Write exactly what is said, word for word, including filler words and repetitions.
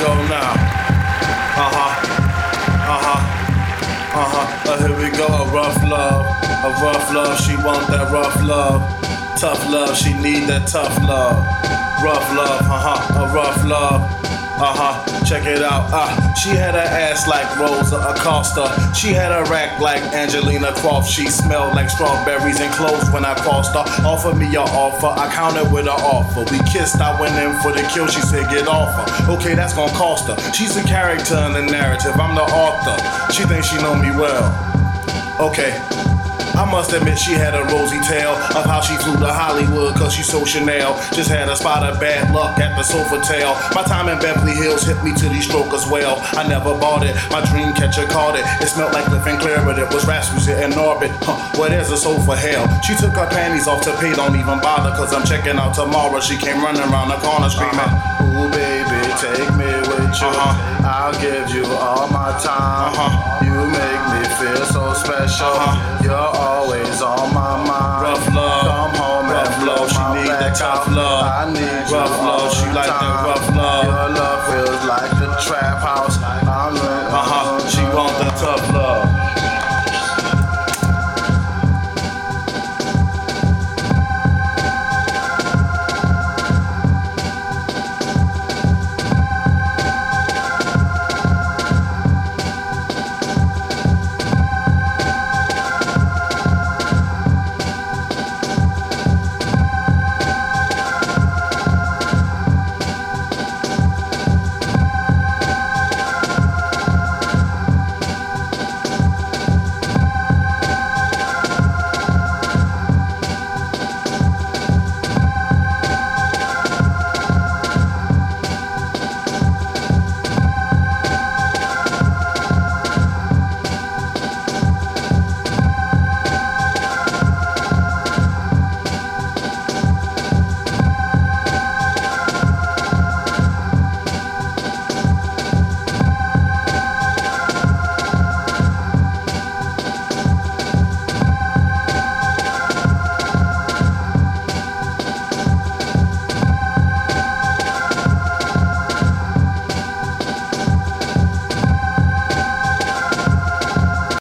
go now. Uh-huh, uh-huh, uh-huh. Uh, here we go, a rough love, a rough love. She want that rough love, tough love. She need that tough love, rough love. Uh-huh, a rough love. Uh-huh, check it out. Ah, uh, she had her ass like Rosa Acosta. She had her rack like Angelina Croft. She smelled like strawberries and cloves when I crossed her. Offered me an offer, I countered with an offer. We kissed, I went in for the kill. She said get off her. Okay, that's gonna cost her. She's a character in the narrative, I'm the author. She thinks she know me well. Okay, I must admit she had a rosy tale of how she flew to Hollywood cause she so Chanel. Just had a spot of bad luck at the Sofitel. My time in Beverly Hills hit me to these strokers well. I never bought it, my dream catcher caught it. It smelled like living clear, but it was Rasmussen in orbit. Huh, well there's a soul for hell. She took her panties off to pay, don't even bother cause I'm checking out tomorrow. She came running around the corner screaming, uh-huh. Ooh baby, take me with you. Uh-huh. I'll give you all my time. Uh-huh. You make me feel so special. Uh-huh. You're always on my mind. Rough love, come home rough and love. She need that tough love. I need rough love. She like that rough